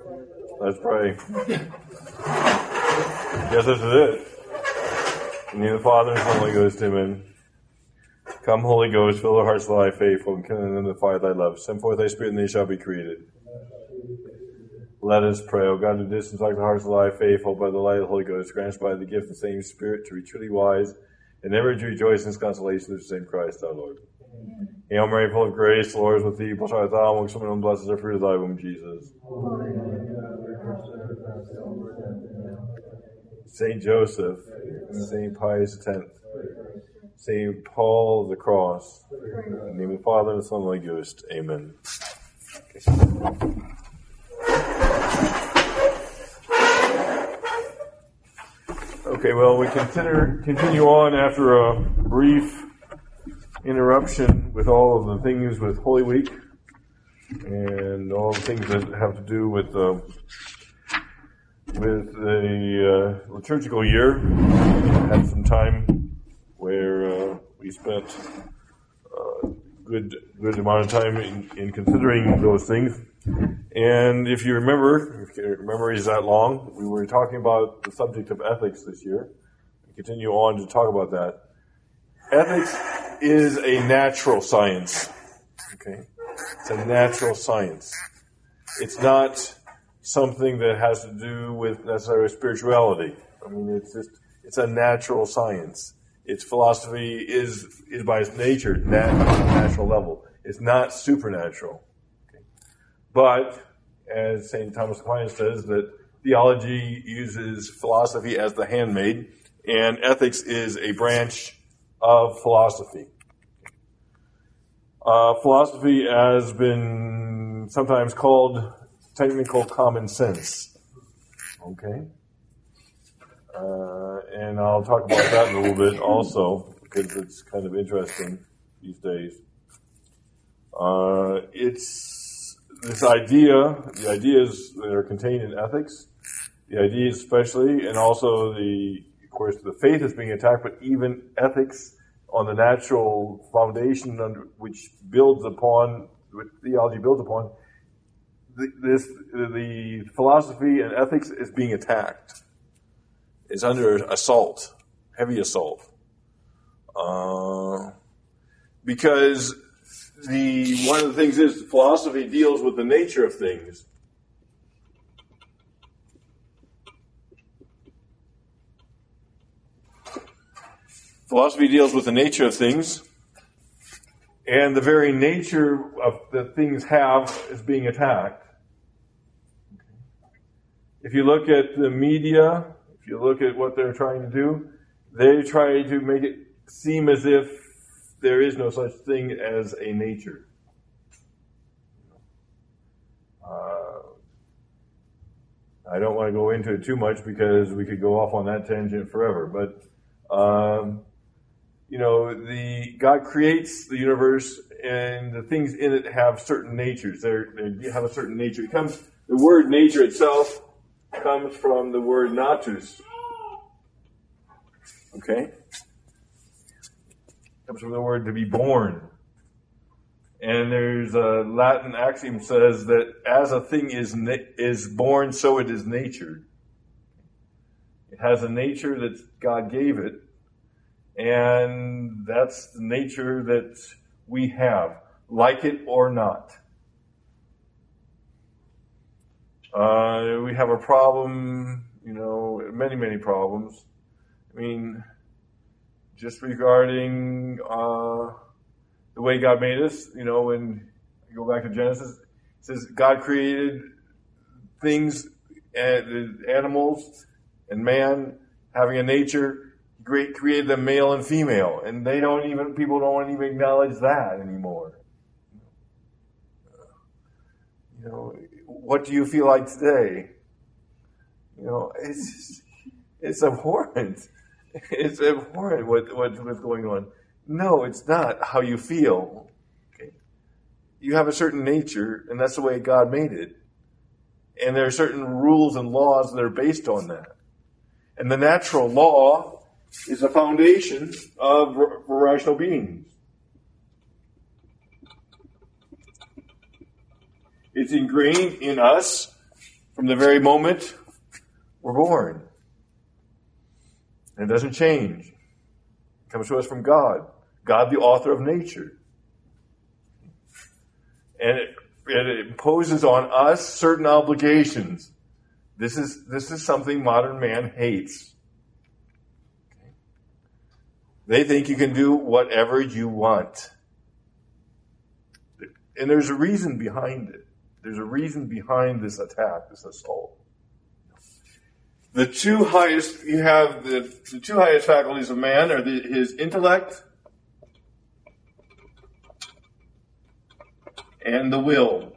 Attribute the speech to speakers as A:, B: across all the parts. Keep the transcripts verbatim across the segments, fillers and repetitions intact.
A: Let's pray. Yes, this is it. In the name of the Father, and the Son, and the Holy Ghost, amen. Come, Holy Ghost, fill their hearts with thy faithful, and kindle in them the fire of thy love. Send forth thy Spirit, and they shall be created. Let us pray. O God, who didst instruct the hearts of thy faithful by the light of the Holy Ghost, grant us by the gift of the same Spirit to be truly wise, and ever to rejoice in his consolation through the same Christ our Lord. Amen. Hail Mary, full of grace, the Lord is with thee. Blessed art thou amongst women, and blessed is the fruit of thy womb, Jesus. Saint Joseph, Saint Pius the Tenth, Saint Paul of the Cross, in the name of the Father, and the Son, and the Holy Ghost. Amen. Okay, well, we consider, continue on after a brief interruption with all of the things with Holy Week and all the things that have to do with uh, with the uh, liturgical year. We had some time where uh, we spent a good good amount of time in, in considering those things. And if you remember, if your memory is that long, we were talking about the subject of ethics this year. We continue on to talk about that. Ethics is a natural science. Okay? It's a natural science. It's not something that has to do with necessarily spirituality. I mean, it's just, it's a natural science. Its philosophy is, is by its nature, nat- natural level. It's not supernatural. Okay? But, as Saint Thomas Aquinas says, that theology uses philosophy as the handmaid, and ethics is a branch of philosophy. Uh, philosophy has been sometimes called technical common sense. Okay? Uh, and I'll talk about that in a little bit also, because it's kind of interesting these days. Uh, it's this idea, the ideas that are contained in ethics, the ideas especially, and also the, of course, the faith is being attacked, but even ethics on the natural foundation under which builds upon, which theology builds upon, the, this, the philosophy and ethics is being attacked. It's under assault, heavy assault. Uh, because the, one of the things is philosophy deals with the nature of things. Philosophy deals with the nature of things, and the very nature of that things have is being attacked. If you look at the media, if you look at what they're trying to do, they try to make it seem as if there is no such thing as a nature. Uh, I don't want to go into it too much because we could go off on that tangent forever, but um, you know, the God creates the universe, and the things in it have certain natures. They're, they have a certain nature. It comes, the word nature itself comes from the word natus. Okay? It comes from the word to be born. And there's a Latin axiom says that as a thing is na- is born, so it is natured. It has a nature that God gave it. And that's the nature that we have, like it or not. Uh, we have a problem, you know, many, many problems. I mean, just regarding uh, the way God made us, you know, when you go back to Genesis, it says God created things, uh, animals and man having a nature. Great, created them male and female, and they don't even, people don't even acknowledge that anymore. You know, what do you feel like today? You know, it's it's abhorrent. It's abhorrent what, what what's going on. No, it's not how you feel. Okay? You have a certain nature, and that's the way God made it. And there are certain rules and laws that are based on that. And the natural law is the foundation of r- rational beings. It's ingrained in us from the very moment we're born. And it doesn't change. It comes to us from God. God, the author of nature. And it, it imposes on us certain obligations. This is, this is something modern man hates. They think you can do whatever you want. And there's a reason behind it. There's a reason behind this attack, this assault. The two highest, you have the, the two highest faculties of man are the, his intellect and the will.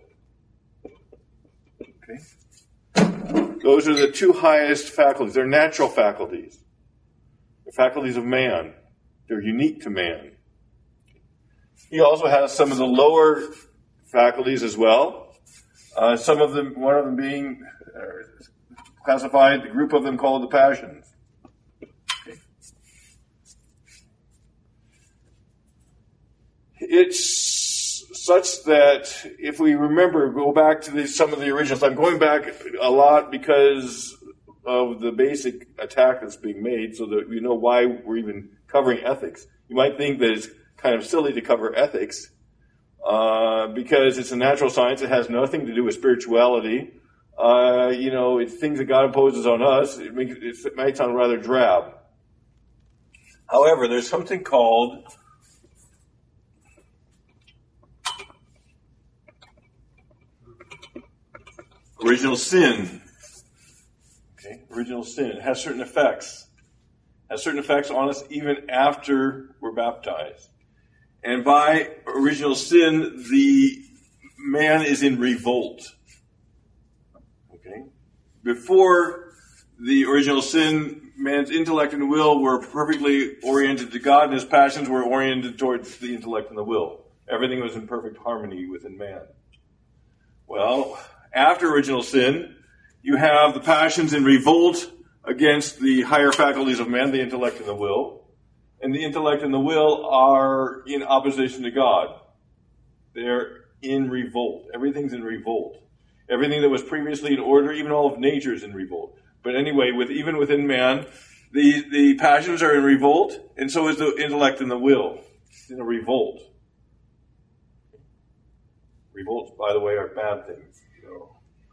A: Okay? Those are the two highest faculties. They're natural faculties. They're faculties of man. They're unique to man. He also has some of the lower faculties as well. Uh, some of them, one of them being uh, classified, the group of them called the passions. Okay. It's such that if we remember, go back to the, some of the originals. I'm going back a lot because of the basic attack that's being made so that we know why we're even covering ethics. You might think that it's kind of silly to cover ethics uh, because it's a natural science. It has nothing to do with spirituality. Uh, you know, it's things that God imposes on us. It, makes, it might sound rather drab. However, there's something called original sin. Okay, original sin. It has certain effects. Has certain effects on us even after we're baptized. And by original sin, the man is in revolt. Okay? Before the original sin, man's intellect and will were perfectly oriented to God, and his passions were oriented towards the intellect and the will. Everything was in perfect harmony within man. Well, after original sin, you have the passions in revolt against the higher faculties of man, the intellect and the will. And the intellect and the will are in opposition to God. They're in revolt. Everything's in revolt. Everything that was previously in order, even all of nature is in revolt. But anyway, with even within man, the, the passions are in revolt, and so is the intellect and the will. It's in a revolt. Revolts, by the way, are bad things. You know.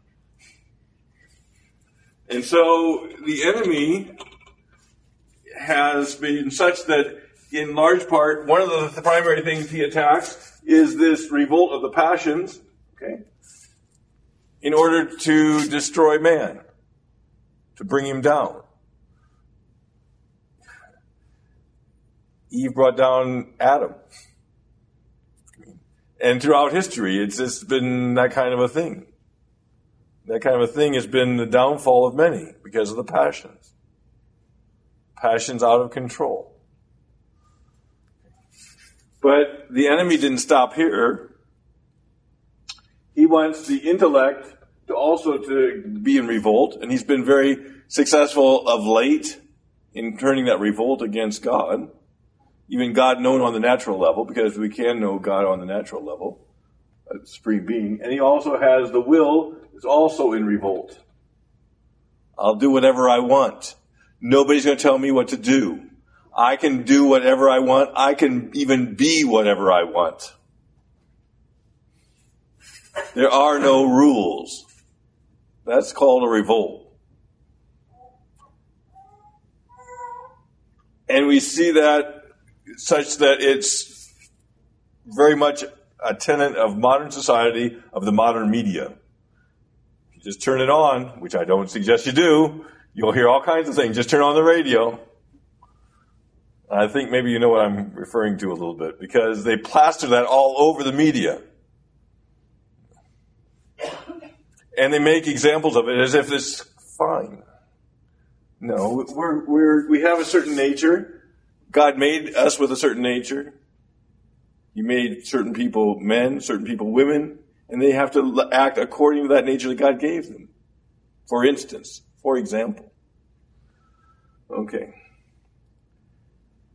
A: And so the enemy has been such that, in large part, one of the, the primary things he attacks is this revolt of the passions, okay, in order to destroy man, to bring him down. Eve brought down Adam. And throughout history, it's just been that kind of a thing. That kind of a thing has been the downfall of many because of the passions. Passions out of control. But the enemy didn't stop here. He wants the intellect to also to be in revolt, and he's been very successful of late in turning that revolt against God. Even God known on the natural level, because we can know God on the natural level, a supreme being. And he also has the will is also in revolt. I'll do whatever I want. Nobody's going to tell me what to do. I can do whatever I want. I can even be whatever I want. There are no rules. That's called a revolt. And we see that such that it's very much a tenet of modern society, of the modern media. If you just turn it on, which I don't suggest you do, you'll hear all kinds of things. Just turn on the radio. I think maybe you know what I'm referring to a little bit, because they plaster that all over the media. And they make examples of it as if it's fine. No, we're, we're, we have a certain nature. God made us with a certain nature. He made certain people men, certain people women, and they have to act according to that nature that God gave them. For instance, for example. Okay.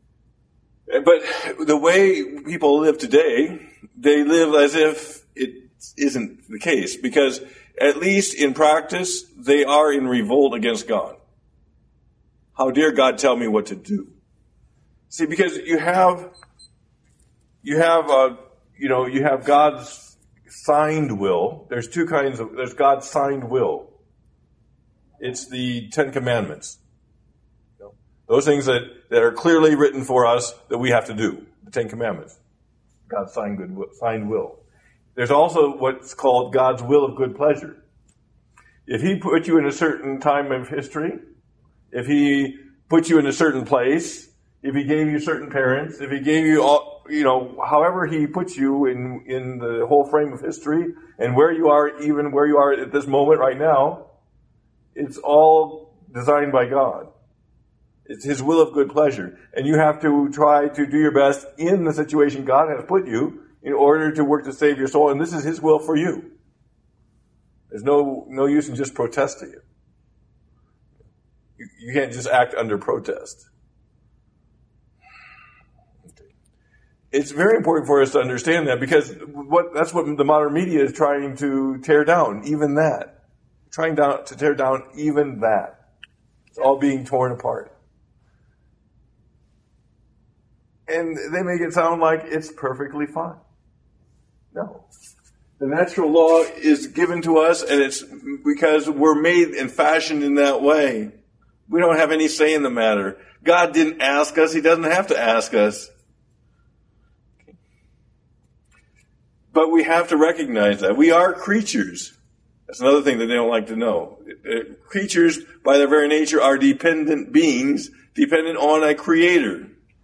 A: But the way people live today, they live as if it isn't the case, because at least in practice, they are in revolt against God. How dare God tell me what to do? See, because you have, you have, uh, you know, you have God's signed will. There's two kinds of, there's God's signed will. It's the Ten Commandments. You know, those things that, that are clearly written for us that we have to do. The Ten Commandments. God's signed, good, signed will. There's also what's called God's will of good pleasure. If he put you in a certain time of history, if he put you in a certain place, if he gave you certain parents, if he gave you all, you know, however he puts you in, in the whole frame of history and where you are, even where you are at this moment right now, it's all designed by God. It's his will of good pleasure. And you have to try to do your best in the situation God has put you in order to work to save your soul. And this is his will for you. There's no, no use in just protesting it. You, you can't just act under protest. It's very important for us to understand that, because what, that's what the modern media is trying to tear down, even that. Trying down, to tear down even that. It's all being torn apart. And they make it sound like it's perfectly fine. No. The natural law is given to us, and it's because we're made and fashioned in that way. We don't have any say in the matter. God didn't ask us. He doesn't have to ask us. But we have to recognize that. We are creatures. That's another thing that they don't like to know. Creatures, by their very nature, are dependent beings, dependent on a creator.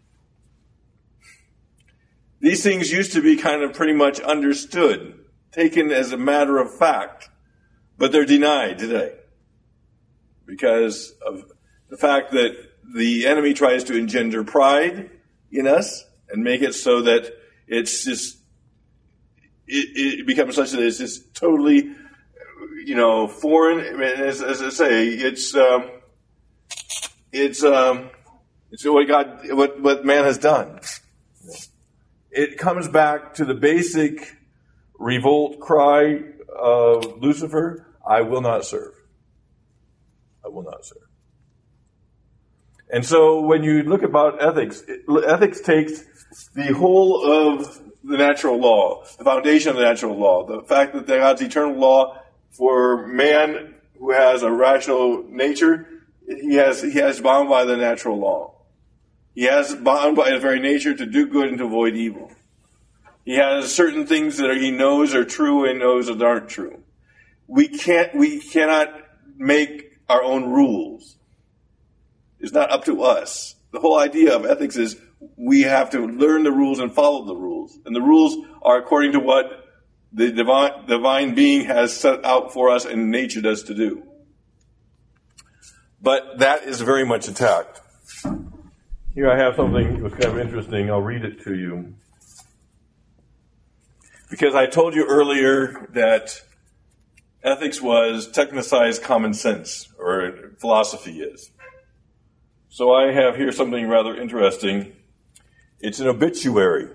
A: These things used to be kind of pretty much understood, taken as a matter of fact, but they're denied today because of the fact that the enemy tries to engender pride in us and make it so that it's just, it, it becomes such that it's just totally, you know, foreign. I mean, as, as I say, it's, um, it's, um, it's what God, what, what man has done. It comes back to the basic revolt cry of Lucifer: I will not serve. I will not serve. And so when you look about ethics, ethics takes the whole of the natural law, the foundation of the natural law, the fact that God's eternal law for man who has a rational nature, he has, he has bound by the natural law. He has bound by his very nature to do good and to avoid evil. He has certain things that he knows are true and knows that aren't true. We can't, we cannot make our own rules. It's not up to us. The whole idea of ethics is we have to learn the rules and follow the rules. And the rules are according to what the divine, divine being has set out for us and natured us to do. But that is very much attacked. Here I have something that was kind of interesting. I'll read it to you. Because I told you earlier that ethics was technicized common sense, or philosophy is. So I have here something rather interesting. It's an obituary.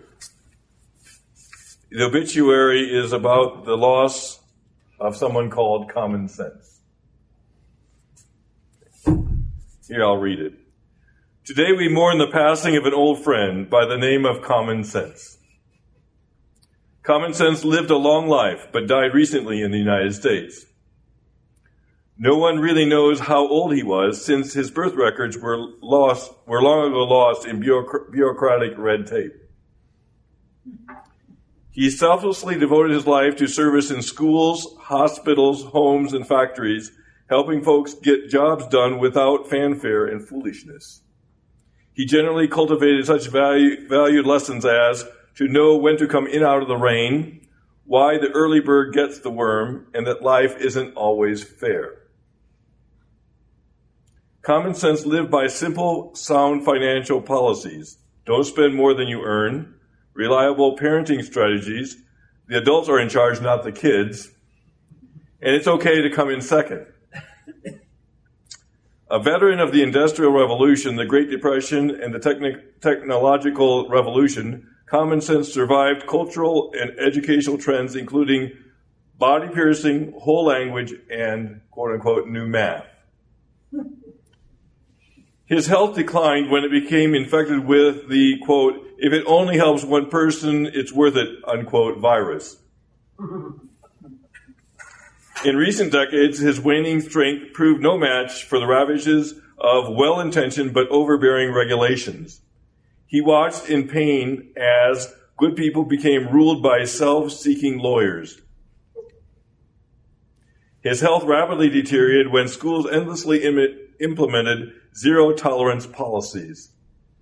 A: The obituary is about the loss of someone called common sense. Here, I'll read it. Today we mourn the passing of an old friend by the name of Common Sense. Common Sense lived a long life, but died recently in the United States. No one really knows how old he was, since his birth records were lost, were long ago lost in bureaucratic red tape. He selflessly devoted his life to service in schools, hospitals, homes, and factories, helping folks get jobs done without fanfare and foolishness. He generally cultivated such value, valued lessons as to know when to come in out of the rain, why the early bird gets the worm, and that life isn't always fair. Common Sense lived by simple, sound financial policies. Don't spend more than you earn. Reliable parenting strategies. The adults are in charge, not the kids. And it's okay to come in second. A veteran of the Industrial Revolution, the Great Depression, and the techni- technological revolution, Common Sense survived cultural and educational trends, including body-piercing, whole language, and quote-unquote new math. His health declined when it became infected with the, quote, if it only helps one person, it's worth it, unquote, virus. In recent decades, his waning strength proved no match for the ravages of well-intentioned but overbearing regulations. He watched in pain as good people became ruled by self-seeking lawyers. His health rapidly deteriorated when schools endlessly im- implemented zero-tolerance policies.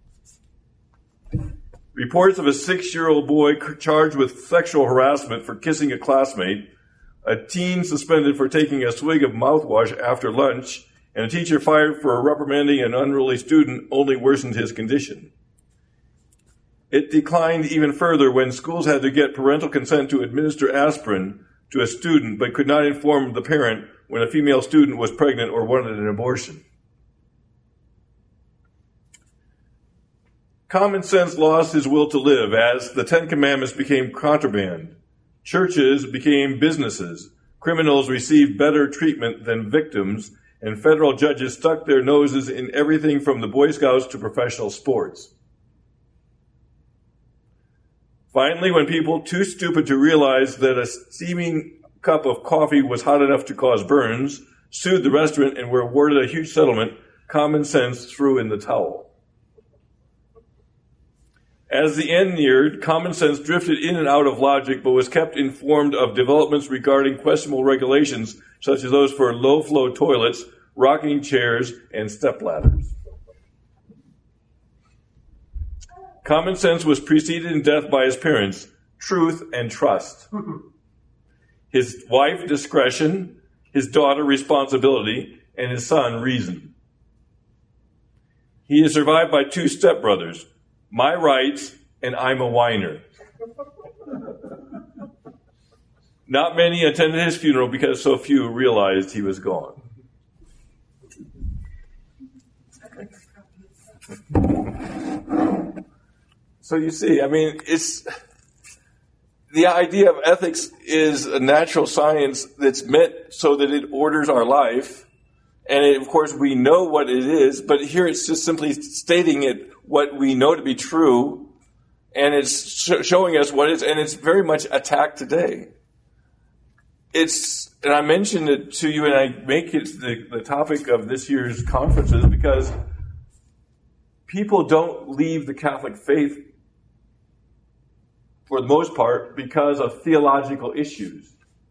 A: Reports of a six-year-old boy charged with sexual harassment for kissing a classmate, a teen suspended for taking a swig of mouthwash after lunch, and a teacher fired for reprimanding an unruly student only worsened his condition. It declined even further when schools had to get parental consent to administer aspirin to a student but could not inform the parent when a female student was pregnant or wanted an abortion. Common sense lost his will to live as the Ten Commandments became contraband. Churches became businesses. Criminals received better treatment than victims, and federal judges stuck their noses in everything from the Boy Scouts to professional sports. Finally, when people too stupid to realize that a steaming cup of coffee was hot enough to cause burns sued the restaurant and were awarded a huge settlement, common sense threw in the towel. As the end neared, common sense drifted in and out of logic, but was kept informed of developments regarding questionable regulations, such as those for low-flow toilets, rocking chairs, and stepladders. Common sense was preceded in death by his parents, truth and trust. His wife, discretion, his daughter, responsibility, and his son, reason. He is survived by two stepbrothers, my rights, and I'm a whiner. Not many attended his funeral because so few realized he was gone. So you see, I mean, it's the idea of ethics is a natural science that's meant so that it orders our life. And it, of course, we know what it is, but here it's just simply stating it, what we know to be true, and it's sh- showing us what it is, and it's very much attacked today. It's, and I mentioned it to you, and I make it the, the topic of this year's conferences because people don't leave the Catholic faith, for the most part, because of theological issues.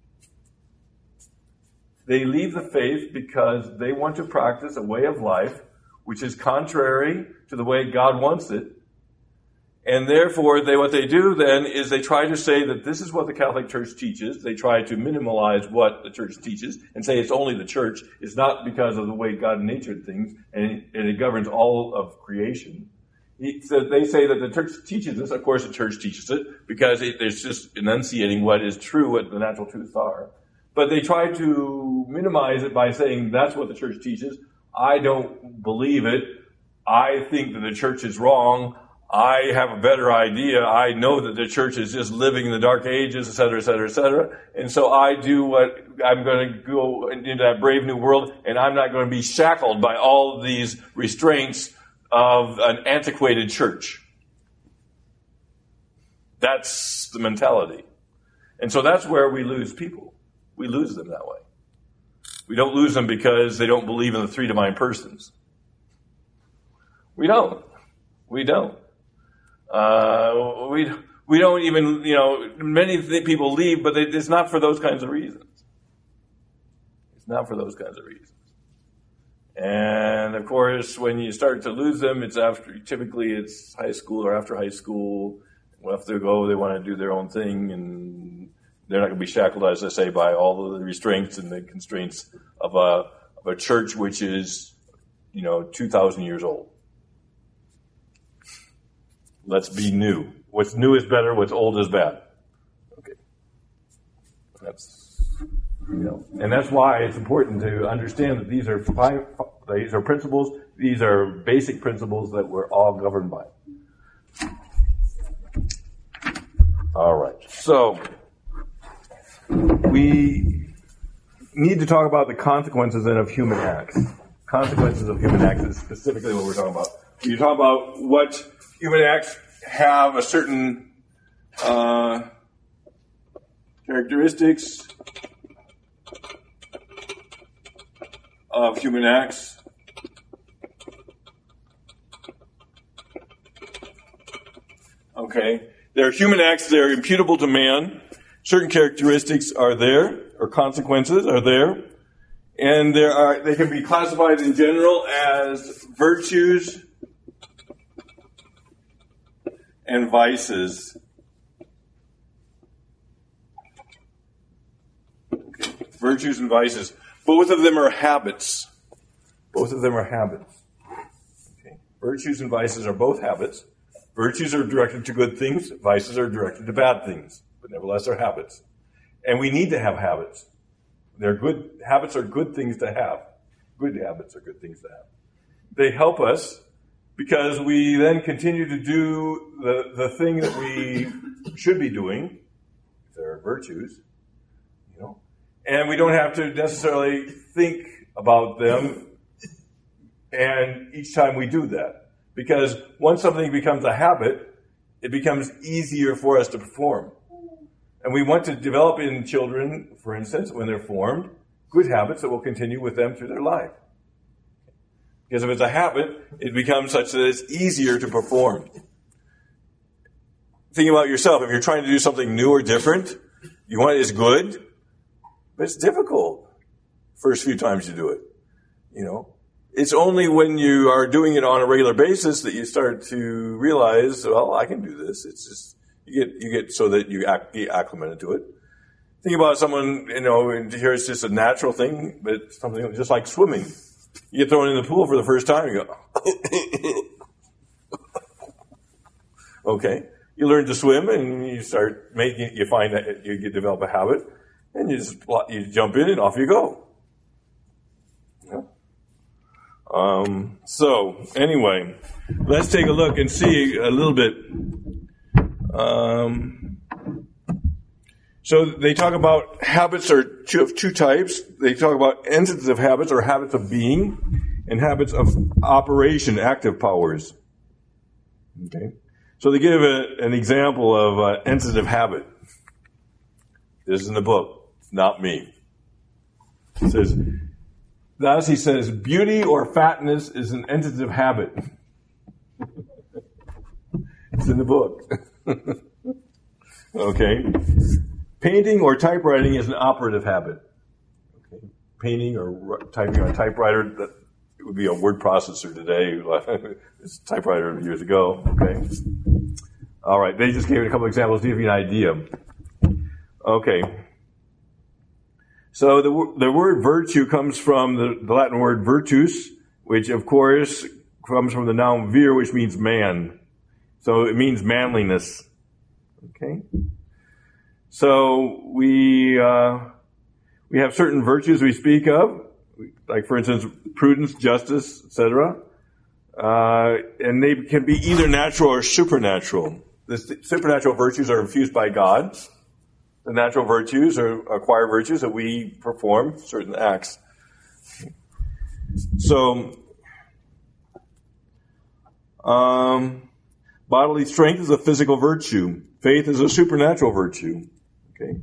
A: They leave the faith because they want to practice a way of life which is contrary to the way God wants it. And therefore, they what they do then is they try to say that this is what the Catholic Church teaches. They try to minimalize what the Church teaches and say it's only the Church. It's not because of the way God natured things, and, and it governs all of creation. He, so they say that the Church teaches this. Of course, the Church teaches it because it, it's just enunciating what is true, what the natural truths are. But they try to minimize it by saying that's what the Church teaches. I don't believe it. I think that the Church is wrong. I have a better idea. I know that the Church is just living in the dark ages, et cetera, et cetera, et cetera. And so I do what I'm going to go into that brave new world, and I'm not going to be shackled by all of these restraints of an antiquated church. That's the mentality. And so that's where we lose people. We lose them that way. We don't lose them because they don't believe in the three divine persons. We don't. We don't. Uh, we we don't even, you know, many people leave, but they, it's not for those kinds of reasons. It's not for those kinds of reasons. And of course, when you start to lose them, it's after, typically it's high school or after high school. Well, if they go, they want to do their own thing, and they're not going to be shackled, as I say, by all of the restraints and the constraints of a, of a church which is, you know, two thousand years old. Let's be new. What's new is better. What's old is bad. Okay. That's, you know, and that's why it's important to understand that these are five, these are principles. These are basic principles that we're all governed by. All right. So, we need to talk about the consequences then of human acts. Consequences of human acts is specifically what we're talking about. You talk about what human acts have a certain uh, characteristics of human acts. Okay. There are human acts that are imputable to man. Certain characteristics are there, or consequences are there. And there are, they can be classified in general as virtues and vices. Okay. Virtues and vices. Both of them are habits. Both of them are habits. Okay. Virtues and vices are both habits. Virtues are directed to good things. Vices are directed to bad things. But nevertheless, they're habits. And we need to have habits. They're good. Habits are good things to have. Good habits are good things to have. They help us because we then continue to do the, the thing that we should be doing. There are virtues, you know, and we don't have to necessarily think about them. And each time we do that. Because once something becomes a habit, it becomes easier for us to perform. And we want to develop in children, for instance, when they're formed, good habits that will continue with them through their life. Because if it's a habit, it becomes such that it's easier to perform. Think about yourself. If you're trying to do something new or different, you want it is good, but it's difficult first few times you do it, you know. It's only when you are doing it on a regular basis that you start to realize, well, I can do this. It's just, you get, you get so that you act, get acclimated to it. Think about someone, you know, and here it's just a natural thing, but something just like swimming. You get thrown in the pool for the first time, you go, okay. You learn to swim and you start making, you find that you develop a habit and you just, you jump in and off you go. Yeah. Um, so, anyway, let's take a look and see a little bit. Um, so they talk about habits are two of two types. They talk about entities of habits or habits of being and habits of operation, active powers. Okay. So they give a, an example of an entity of habit. This is in the book, not me. It says, thus, he says, beauty or fatness is an entity of habit. It's in the book. Okay. Painting or typewriting is an operative habit. Okay. Painting or typing on a typewriter, that would be a word processor today. It's a typewriter years ago. Okay. All right. They just gave it a couple examples to give you an idea. Okay. So the, the word virtue comes from the, the Latin word virtus, which of course comes from the noun vir, which means man. So it means manliness. Okay. So we uh, we have certain virtues we speak of, like for instance prudence, justice, et cetera. Uh, and they can be either natural or supernatural. The supernatural virtues are infused by God. The natural virtues are acquired virtues that we perform certain acts. So, um, bodily strength is a physical virtue. Faith is a supernatural virtue. Okay.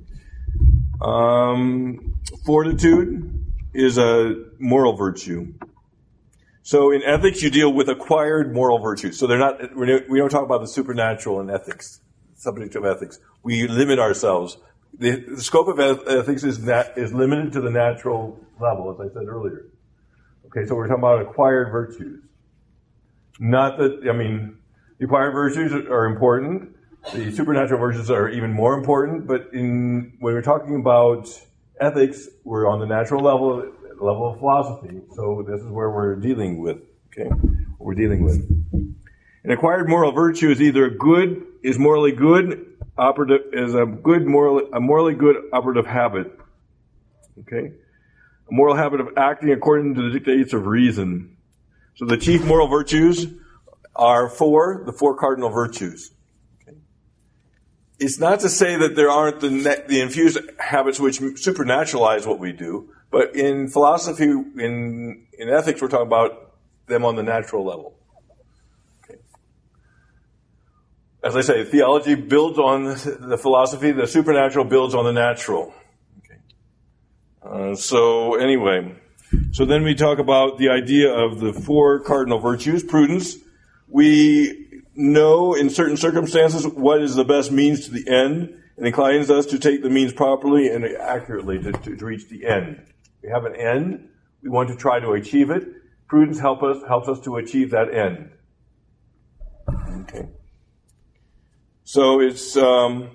A: Um, fortitude is a moral virtue. So in ethics, you deal with acquired moral virtues. So they're not. We don't talk about the supernatural in ethics, subject of ethics. We limit ourselves. The, the scope of ethics is nat, is limited to the natural level, as I said earlier. Okay, so we're talking about acquired virtues. Not that, I mean, the acquired virtues are important. The supernatural virtues are even more important. But in when we're talking about ethics, we're on the natural level, level of philosophy. So this is where we're dealing with. Okay, what we're dealing with. An acquired moral virtue is either good, is morally good. Operative is a good moral, a morally good operative habit. Okay, a moral habit of acting according to the dictates of reason. So the chief moral virtues are four, the four cardinal virtues. Okay. it's not to say that there aren't the, ne- the infused habits which supernaturalize what we do, but in philosophy, in, in ethics, we're talking about them on the natural level. Okay. As I say, theology builds on the philosophy, the supernatural builds on the natural. Okay. Uh, so anyway, so then we talk about the idea of the four cardinal virtues. Prudence. We know in certain circumstances what is the best means to the end, and inclines us to take the means properly and accurately to, to, to reach the end. We have an end. We want to try to achieve it. Prudence help us, helps us to achieve that end. Okay. So it's, um,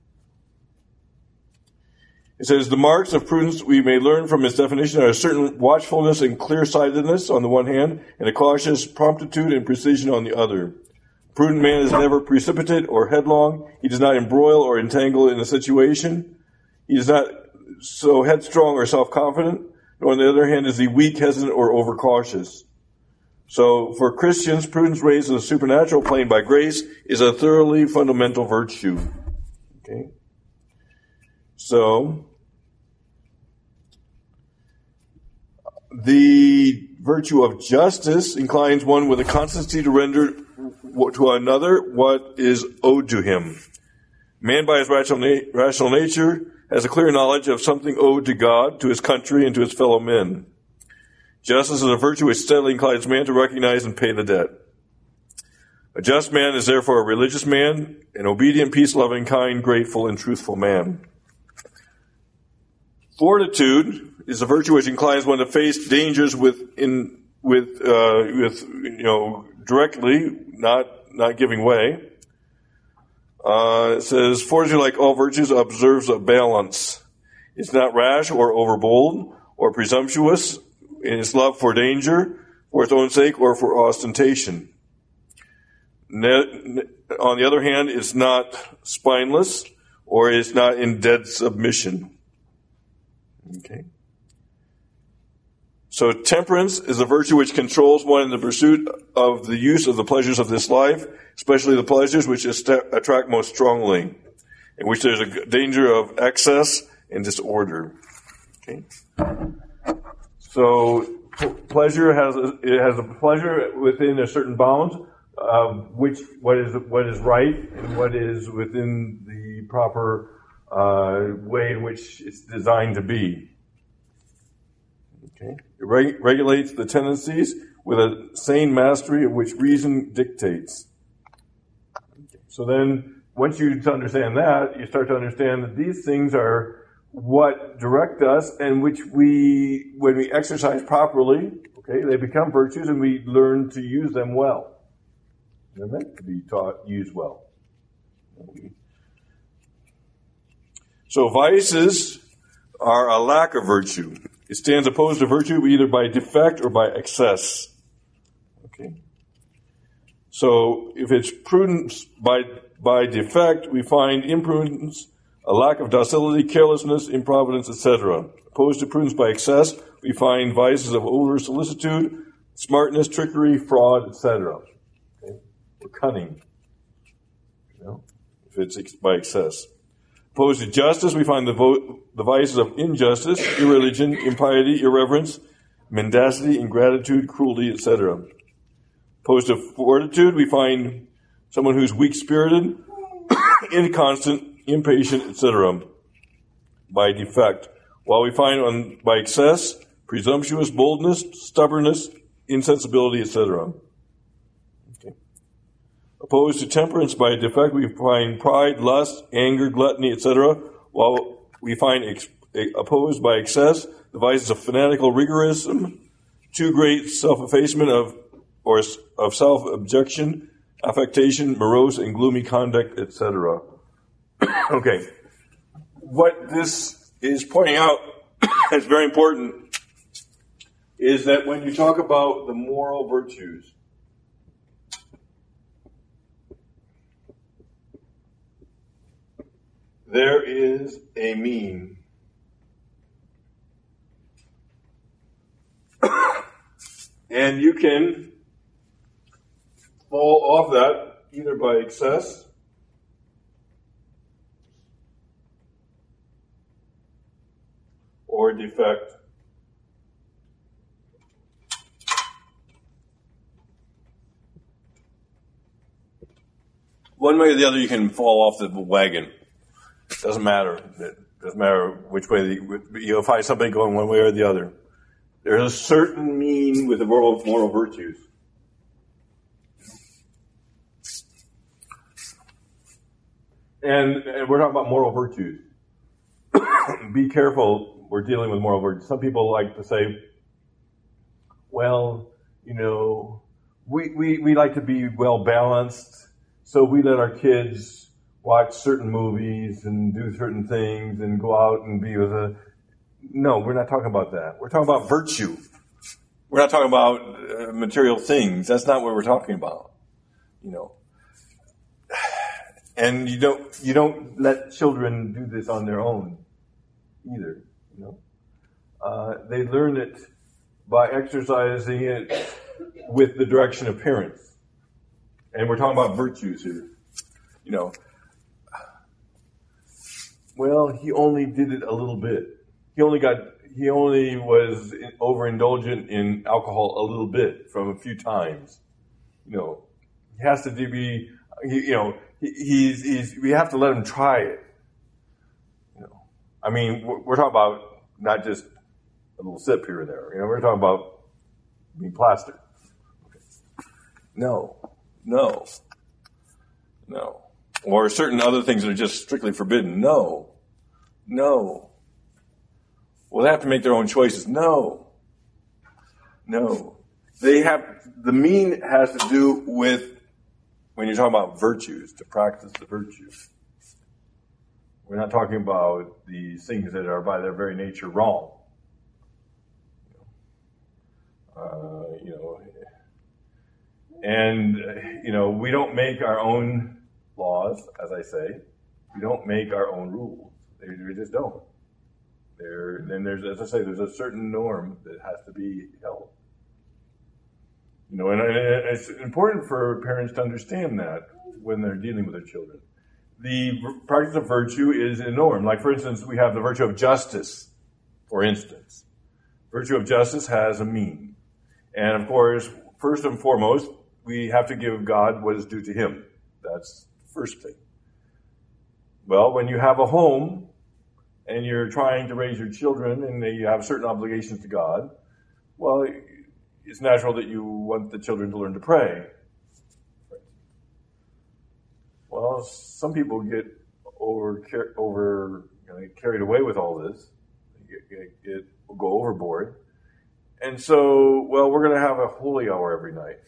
A: it says, the marks of prudence we may learn from its definition are a certain watchfulness and clear-sightedness on the one hand, and a cautious promptitude and precision on the other. A prudent man is never precipitate or headlong. He does not embroil or entangle in a situation. He is not so headstrong or self-confident, nor on the other hand is he weak, hesitant, or overcautious. So for Christians, prudence raised to the supernatural plane by grace is a thoroughly fundamental virtue. Okay? So, the virtue of justice inclines one with a constancy to render to another what is owed to him. Man, by his rational, na- rational nature, has a clear knowledge of something owed to God, to his country, and to his fellow men. Justice is a virtue which steadily inclines man to recognize and pay the debt. A just man is therefore a religious man, an obedient, peace-loving, kind, grateful, and truthful man. Fortitude is a virtue which inclines one to face dangers with, in, with, uh, with, you know, directly, not, not giving way. Uh, it says, fortitude, like all virtues, observes a balance. It's not rash or overbold or presumptuous in its love for danger, for its own sake, or for ostentation. Ne- on the other hand, it's not spineless or it's not in dead submission. Okay. So temperance is a virtue which controls one in the pursuit of the use of the pleasures of this life, especially the pleasures which attract most strongly, in which there's a danger of excess and disorder. Okay. So pleasure has a, it has a pleasure within a certain bounds, uh, which what is what is right and what is within the proper uh, way in which it's designed to be. Okay. It reg- regulates the tendencies with a sane mastery of which reason dictates. Okay. So then, once you understand that, you start to understand that these things are what direct us, and which we, when we exercise properly, okay, they become virtues, and we learn to use them well. They're meant to be taught, used well. So vices are a lack of virtue. It stands opposed to virtue either by defect or by excess. Okay. So if it's prudence by by defect, we find imprudence, a lack of docility, carelessness, improvidence, et cetera. Opposed to prudence by excess, we find vices of over solicitude, smartness, trickery, fraud, et cetera. Okay? Or cunning. You know, if it's by excess. Opposed to justice, we find the, vo- the vices of injustice, irreligion, impiety, irreverence, mendacity, ingratitude, cruelty, et cetera. Opposed to fortitude, we find someone who's weak-spirited, inconstant, impatient, et cetera. By defect. While we find on by excess, presumptuous, boldness, stubbornness, insensibility, et cetera. Okay. Opposed to temperance by defect, we find pride, lust, anger, gluttony, et cetera. While we find ex- opposed by excess, the vices of fanatical rigorism, too great self-effacement of or of self-objection, affectation, morose and gloomy conduct, et cetera. Okay. What this is pointing out is very important is that when you talk about the moral virtues, there is a mean. And you can fall off that either by excess one way or the other, you can fall off the wagon. It doesn't matter. It doesn't matter which way. The, you'll find somebody going one way or the other. There's a certain mean with the moral, moral virtues. And, and we're talking about moral virtues. Be careful, we're dealing with moral virtues. Some people like to say, well, you know, we, we, we like to be well balanced, so we let our kids watch certain movies and do certain things and go out and be with a... No, we're not talking about that. We're talking about virtue. We're not talking about uh, material things. That's not what we're talking about, you know. And you don't you don't let children do this on their own either, you know. Uh, they learn it by exercising it with the direction of parents. And we're talking about virtues here, you know. Well, he only did it a little bit. He only got he only was overindulgent in alcohol a little bit from a few times. You know, he has to be, you know. He's, he's, we have to let him try it. You know, I mean, we're, we're talking about not just a little sip here or there. You know, we're talking about being plastered. Okay. No, no, no. Or certain other things that are just strictly forbidden. No, no. Well, they have to make their own choices. No, no. They have, the mean has to do with when you're talking about virtues, to practice the virtues. We're not talking about these things that are by their very nature wrong. Uh, you know, and, you know, we don't make our own laws, as I say. We don't make our own rules. They, we just don't. There, then there's, as I say, there's a certain norm that has to be held. You know, and it's important for parents to understand that when they're dealing with their children. The practice of virtue is a norm. Like, for instance, we have the virtue of justice, for instance. Virtue of justice has a mean. And, of course, first and foremost, we have to give God what is due to him. That's the first thing. Well, when you have a home and you're trying to raise your children and you have certain obligations to God, well, it's natural that you want the children to learn to pray. Well, some people get over over you know, carried away with all this. Get, get, get, go overboard. And so, well, we're going to have a holy hour every night.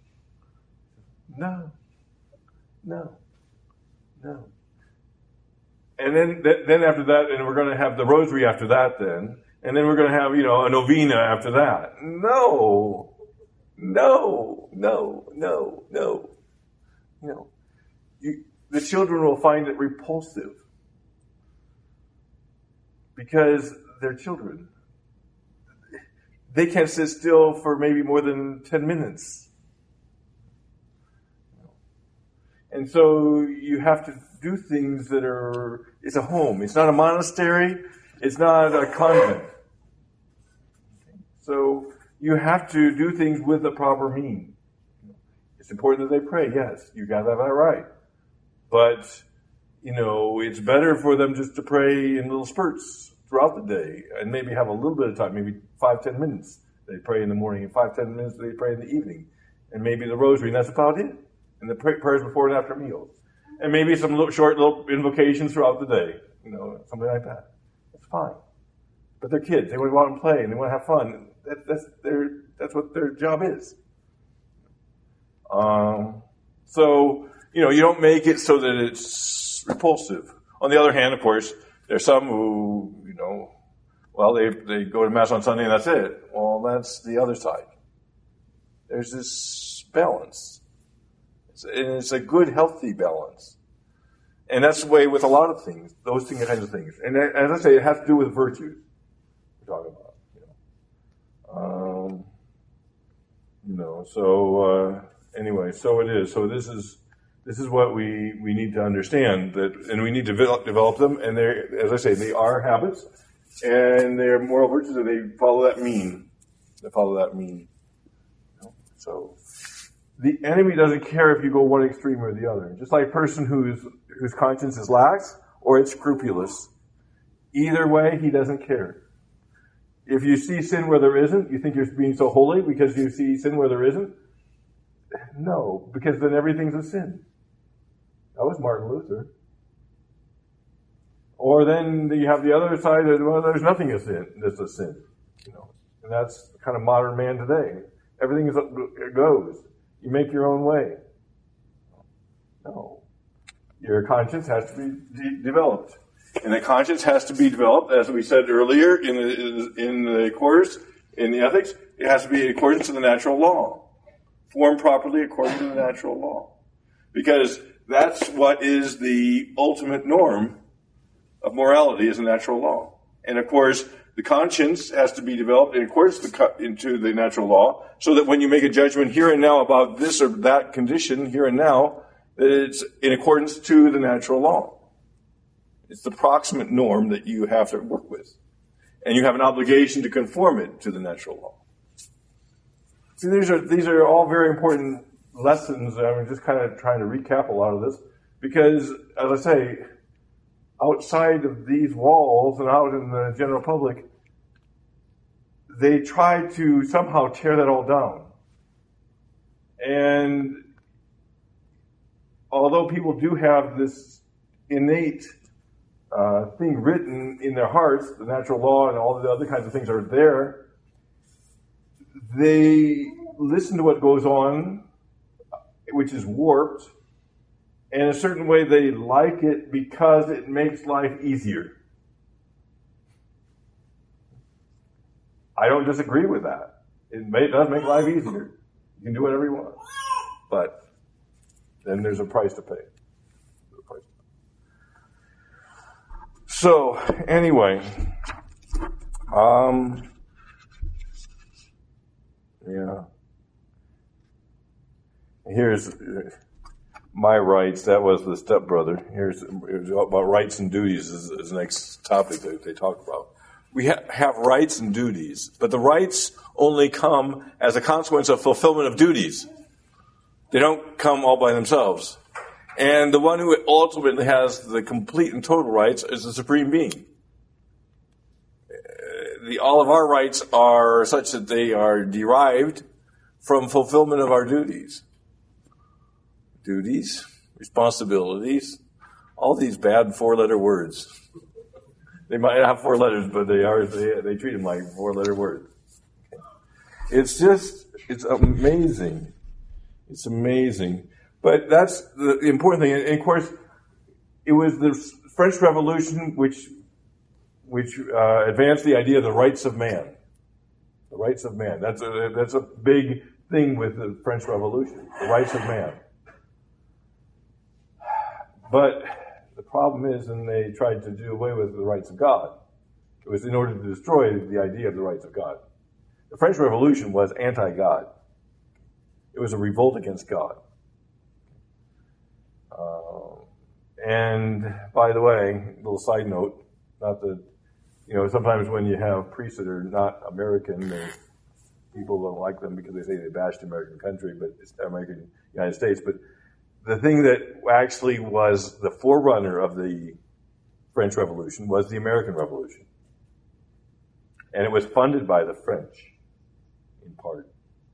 A: No. No. No. And then, then after that, and we're going to have the rosary after that then. And then we're going to have, you know, a novena after that. No, no, no, no, no. You know, you, the children will find it repulsive because they're children. They can't sit still for maybe more than ten minutes. And so you have to do things that are, it's a home. It's not a monastery. It's not a convent. So you have to do things with the proper mean. It's important that they pray, yes, you got that right. But, you know, it's better for them just to pray in little spurts throughout the day and maybe have a little bit of time, maybe five, ten minutes. They pray in the morning and five, ten minutes they pray in the evening. And maybe the rosary, and that's about it. And the prayers before and after meals. And maybe some little, short little invocations throughout the day, you know, something like that. It's fine. But they're kids. They want to go out and play and they want to have fun. That, that's their, that's what their job is. Um, so, you know, you don't make it so that it's repulsive. On the other hand, of course, there's some who, you know, well, they, they go to Mass on Sunday and that's it. Well, that's the other side. There's this balance. It's, and it's a good, healthy balance. And that's the way with a lot of things, those kinds of things. And as I say, it has to do with virtues we're talking about. Um, you know, so, uh, anyway, so it is. So this is, this is what we, we need to understand that, and we need to develop, develop them. And they're, as I say, they are habits and they're moral virtues and they follow that mean. They follow that mean. You know? So, the enemy doesn't care if you go one extreme or the other. Just like a person whose whose conscience is lax or it's scrupulous. Either way, he doesn't care. If you see sin where there isn't, you think you're being so holy because you see sin where there isn't? No, because then everything's a sin. That was Martin Luther. Or then you have the other side that, well, there's nothing a sin, that's a sin. You know, and that's kind of modern man today. Everything is, it goes. You make your own way. No. Your conscience has to be de- developed. And the conscience has to be developed, as we said earlier in the, in the course, in the ethics, it has to be in accordance to the natural law. Formed properly according to the natural law. Because that's what is the ultimate norm of morality, is the natural law. And of course, the conscience has to be developed in accordance to, into the natural law, so that when you make a judgment here and now about this or that condition, here and now, that it's in accordance to the natural law. It's the proximate norm that you have to work with. And you have an obligation to conform it to the natural law. See, these are, these are all very important lessons. I'm just kind of trying to recap a lot of this. Because, as I say, outside of these walls and out in the general public, they try to somehow tear that all down. And although people do have this innate uh, thing written in their hearts, the natural law and all the other kinds of things are there, they listen to what goes on, which is warped. And in a certain way, they like it because it makes life easier. I don't disagree with that. It, may, it does make life easier. You can do whatever you want. But then there's a price to pay. There's a price to pay. So, anyway. Um, yeah. Here's... My rights, that was the stepbrother. Here's it was about rights and duties is, is the next topic that they talk about. We ha- have rights and duties, but the rights only come as a consequence of fulfillment of duties. They don't come all by themselves. And the one who ultimately has the complete and total rights is the Supreme Being. The, all of our rights are such that they are derived from fulfillment of our duties. Duties, responsibilities, all these bad four-letter words. They might have four letters, but they are they, they treat them like four-letter words. It's just, it's amazing. It's amazing. But that's the important thing. And of course, it was the French Revolution which which uh, advanced the idea of the rights of man. The rights of man. That's a, that's a big thing with the French Revolution. The rights of man. But the problem is, and they tried to do away with the rights of God. It was in order to destroy the idea of the rights of God. The French Revolution was anti-God. It was a revolt against God. Uh, and by the way, little side note, not that, you know, sometimes when you have priests that are not American, people don't like them because they say they bashed the American country, but it's American United States, but the thing that actually was the forerunner of the French Revolution was the American Revolution. And it was funded by the French, in part.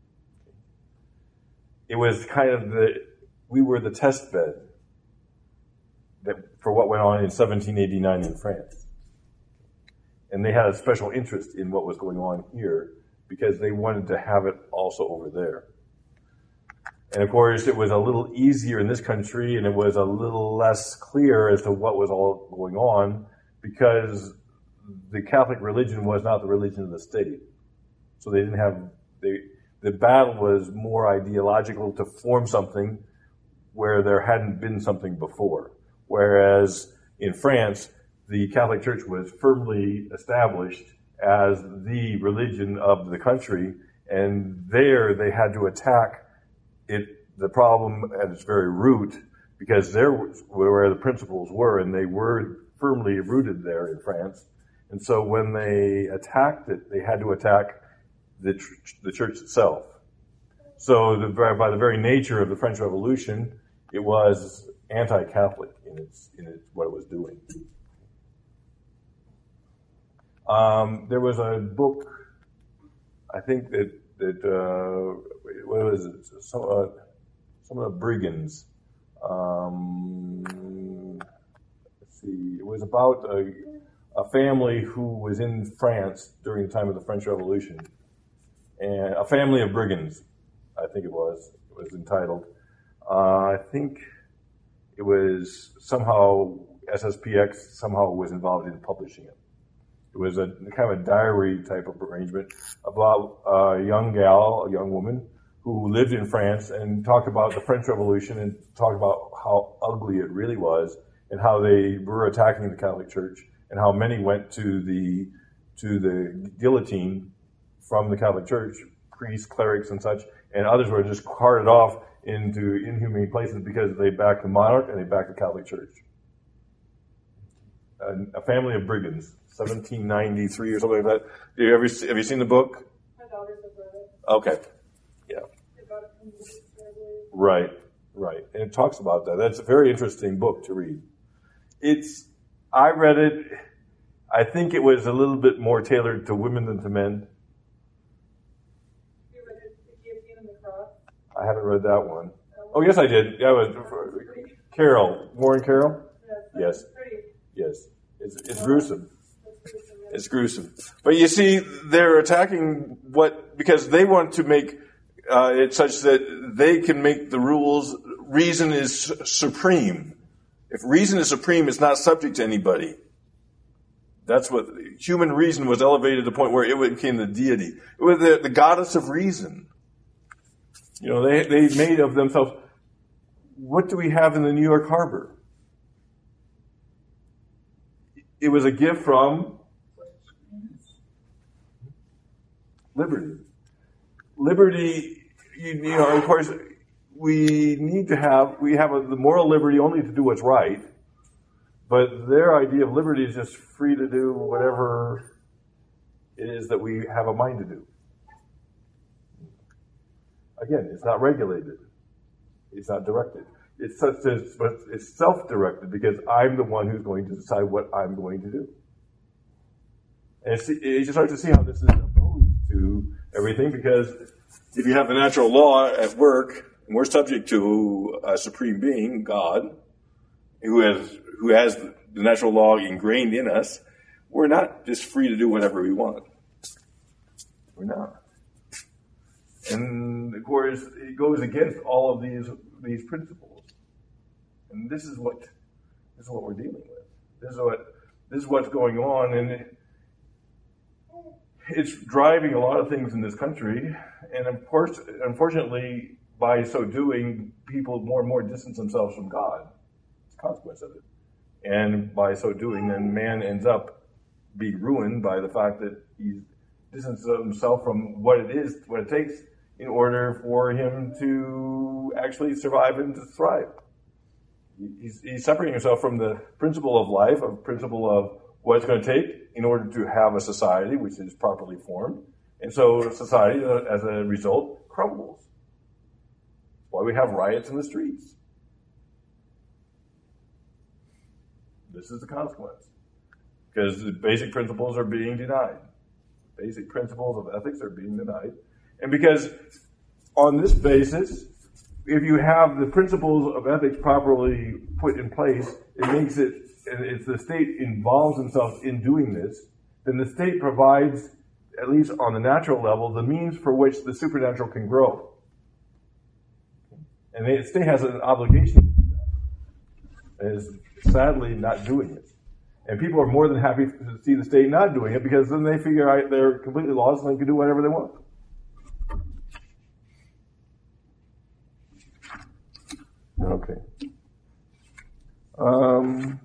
A: It was kind of the, we were the test bed that, for what went on in seventeen eighty-nine in France. And they had a special interest in what was going on here because they wanted to have it also over there. And of course, it was a little easier in this country, and it was a little less clear as to what was all going on, because the Catholic religion was not the religion of the state. So they didn't have, they, the battle was more ideological to form something where there hadn't been something before. Whereas in France, the Catholic Church was firmly established as the religion of the country, and there they had to attack it, the problem at its very root, because there was where the principles were, and they were firmly rooted there in France. And so when they attacked it, they had to attack the, the church itself. So the, by the very nature of the French Revolution, it was anti-Catholic in its in its what it was doing. Um, there was a book, I think that that uh, what was it? Some, uh, some of the brigands. Um, let's see. It was about a, a family who was in France during the time of the French Revolution, and a family of brigands, I think it was. It was entitled. Uh, I think it was somehow S S P X somehow was involved in publishing it. It was a kind of a diary type of arrangement about a young gal, a young woman, who lived in France and talked about the French Revolution and talked about how ugly it really was and how they were attacking the Catholic Church and how many went to the to the guillotine from the Catholic Church, priests, clerics, and such, and others were just carted off into inhumane places because they backed the monarch and they backed the Catholic Church. A, a family of brigands, seventeen ninety-three or something like that. Do you ever have you seen the book?
B: My daughters have read it.
A: Okay, yeah.
B: They got it from the bookstore, I believe.
A: Right, right, and it talks about that. That's a very interesting book to read. It's I read it. I think it was a little bit more tailored to women than to men.
B: You read it, The Guillotine and the Cross?
A: I haven't read that one. Oh, yes, I did. Yeah, it was Carol, Warren Carroll. Yes, yes. It's, it's gruesome. It's gruesome. But you see, they're attacking what because they want to make uh, it such that they can make the rules. Reason is supreme. If reason is supreme, it's not subject to anybody. That's what human reason was elevated to the point where it became the deity. It was the, the goddess of reason. You know, they, they made of themselves, what do we have in the New York Harbor? It was a gift from liberty. Liberty, you, you know, of course, we need to have, we have a, the moral liberty only to do what's right. But their idea of liberty is just free to do whatever it is that we have a mind to do. Again, it's not regulated. It's not directed. It's such as, but it's self-directed because I'm the one who's going to decide what I'm going to do. And it's, you start to see how this is opposed to everything because if you have the natural law at work, and we're subject to a supreme being, God, who has who has the natural law ingrained in us, we're not just free to do whatever we want. We're not. And of course, it goes against all of these these principles. And this is what this is what we're dealing with. This is what this is what's going on, and it, it's driving a lot of things in this country. And of course, unfortunately, by so doing, people more and more distance themselves from God. It's a consequence of it. And by so doing, then man ends up being ruined by the fact that he's distanced himself from what it is, what it takes in order for him to actually survive and to thrive. He's, he's separating himself from the principle of life, a principle of what it's going to take in order to have a society which is properly formed. And so society, as a result, crumbles. That's why we have riots in the streets. This is the consequence. Because the basic principles are being denied. Basic principles of ethics are being denied. And because on this basis, if you have the principles of ethics properly put in place, it makes it, and if the state involves themselves in doing this, then the state provides, at least on the natural level, the means for which the supernatural can grow. And the state has an obligation to do that. And is sadly not doing it. And people are more than happy to see the state not doing it because then they figure out they're completely lost and they can do whatever they want. Okay. Um,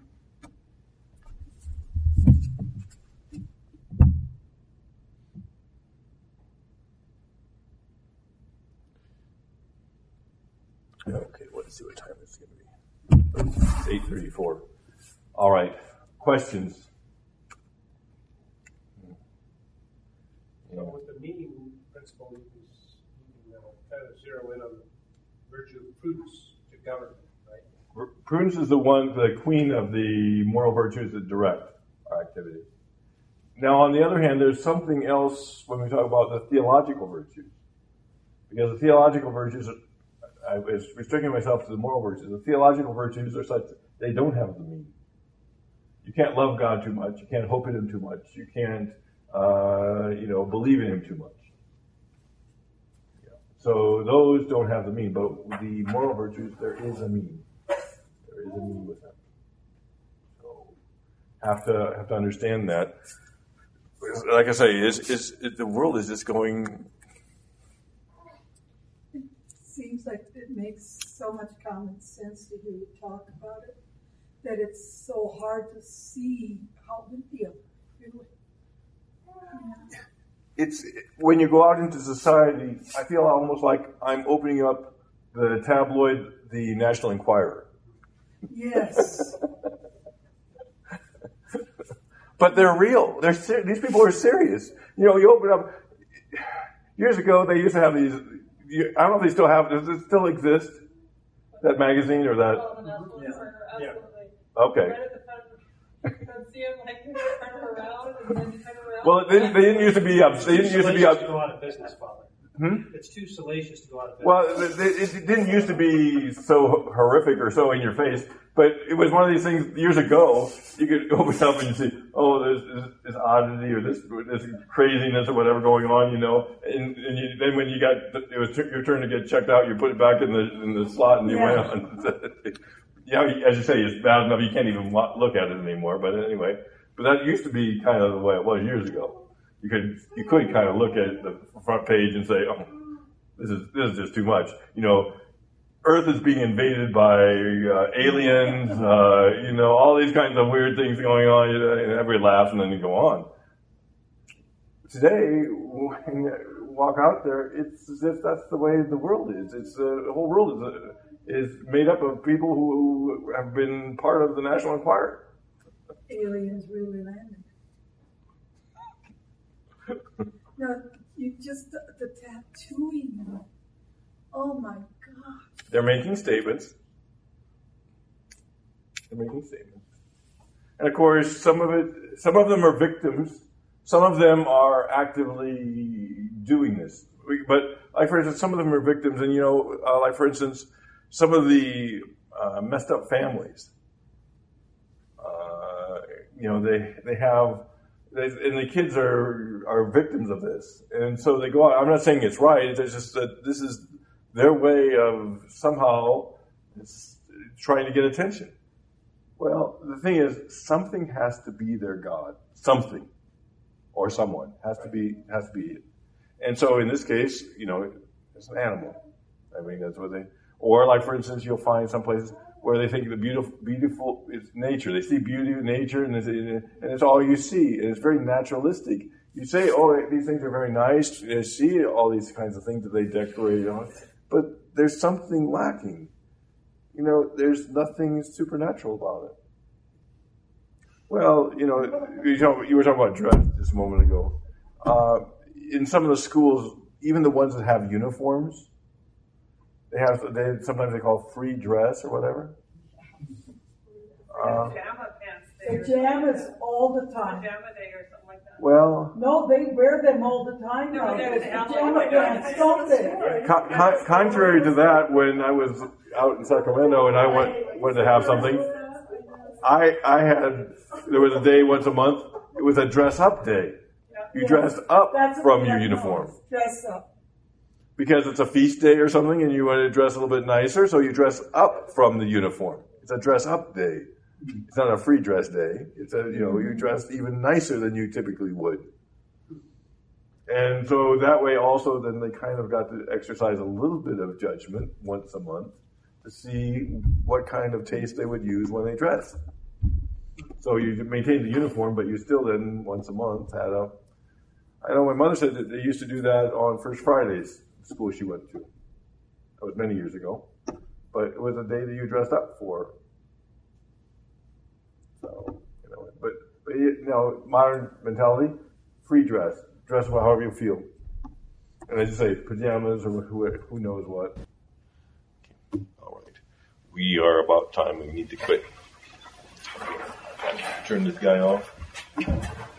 A: okay, let's see what time it's going to be. It's eight thirty-four. All right. Questions?
C: So with the meaning principle, you can, you can you know, kind of zero in on the virtue of prudence to government, right?
A: Prudence is the one, the queen of the moral virtues that direct our activity. Now, on the other hand, there's something else when we talk about the theological virtues. Because the theological virtues, I was restricting myself to the moral virtues. The theological virtues are such that they don't have the mean. You can't love God too much. You can't hope in Him too much. You can't, uh, you know, believe in Him too much. Yeah. So those don't have the mean. But the moral virtues, there is a mean. There is a mean with them. So have to have to understand that. Like I say, is is the world is just going.
D: It seems like it makes so much common sense to hear you talk about it, that it's so hard to see how we feel. Really. Yeah.
A: It's when you go out into society, I feel almost like I'm opening up the tabloid, the National Enquirer.
D: Yes.
A: But they're real. They're ser- these people are serious. You know, you open up. Years ago, they used to have these. You, I don't know if they still have. Does it still exist? That magazine or that?
B: Oh, the National
C: Yeah.
B: Enquirer,
C: Yeah.
B: absolutely.
A: Okay.
B: Right at the front, you can see them like turn around and then turn around.
A: Well, they, they didn't used to be up. They didn't used to be
C: Salacious to
A: up.
C: go out of business, Father.
A: Hmm?
C: It's too salacious to go out of business.
A: Well, it, it it didn't used to be so horrific or so in your face, but it was one of these things years ago. You could open up and you see, oh, there's this, this oddity or this this craziness or whatever going on, you know. And, and you, then when you got it was t- your turn to get checked out, you put it back in the in the slot and you
D: Yeah.
A: went on. Yeah, as you say, it's bad enough you can't even wa- look at it anymore. But anyway, but that used to be kind of the way it was years ago. You could you could kind of look at the front page and say, oh, this is this is just too much. You know, Earth is being invaded by uh, aliens. Uh, you know, all these kinds of weird things going on. You know, and everybody laughs and then you go on. Today, when you walk out there, it's as if that's the way the world is. It's uh, the whole world is uh, is made up of people who, who have been part of the National Enquirer.
D: Aliens really landed. No, you just, the, the tattooing. Oh my God.
A: They're making statements. They're making statements. And of course, some of it, some of them are victims. Some of them are actively doing this. But, like, for instance, some of them are victims. And, you know, uh, like, for instance, some of the uh, messed up families, uh, you know, they, they have, they, and the kids are, are victims of this. And so they go out. I'm not saying it's right. It's just that this is their way of somehow trying to get attention. Well, the thing is, something has to be their God. Something. Or someone. Has to be, has to be it. And so in this case, you know, it's an animal. I mean, that's what they, or like, for instance, you'll find some places where they think the beautiful, beautiful is nature. They see beauty in nature and it's, and it's all you see. And it's very naturalistic. You say, oh, these things are very nice. You see all these kinds of things that they decorate on. But there's something lacking. You know, there's nothing supernatural about it. Well, you know, you, know, you were talking about dress just a moment ago. Uh, in some of the schools, even the ones that have uniforms, they have, they sometimes they call free dress or whatever. Uh,
B: Pajama pants day. or
D: Pajamas
B: something
D: all the
B: like that.
D: time.
B: Pajama day or something like that.
A: well,
D: No, they wear them all the time
B: No,
D: now.
B: they
D: Those
B: would have
D: pajama
B: like-
D: pants, don't they?
A: con- con- contrary to that, when I was out in Sacramento and I went went to have something, I I had there was a day once a month. It was a dress up day. You dressed up
D: That's
A: from
D: what
A: your
D: that
A: uniform.
D: means. Dress up.
A: Because it's a feast day or something and you want to dress a little bit nicer, so you dress up from the uniform. It's a dress up day. It's not a free dress day. It's a, you know, you dress even nicer than you typically would. And so that way also then they kind of got to exercise a little bit of judgment once a month to see what kind of taste they would use when they dress. So you maintained the uniform, but you still then once a month had a, I know my mother said that they used to do that on First Fridays, the school she went to. That was many years ago. But it was a day that you dressed up for. So, you know, but, but you know, modern mentality, free dress. Dress however you feel. And as you say, pajamas or who, who knows what. Okay. All right. We are about time. We need to quit. Turn this guy off.